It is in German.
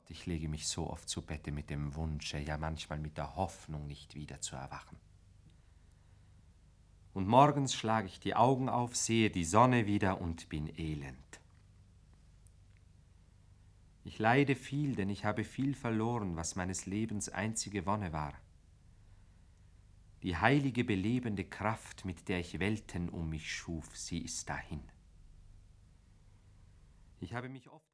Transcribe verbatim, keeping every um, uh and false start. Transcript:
Ich lege mich so oft zu Bette mit dem Wunsche, ja manchmal mit der Hoffnung, nicht wieder zu erwachen. Und morgens schlage ich die Augen auf, sehe die Sonne wieder und bin elend. Ich leide viel, denn ich habe viel verloren, was meines Lebens einzige Wonne war. Die heilige, belebende Kraft, mit der ich Welten um mich schuf, sie ist dahin. Ich habe mich oft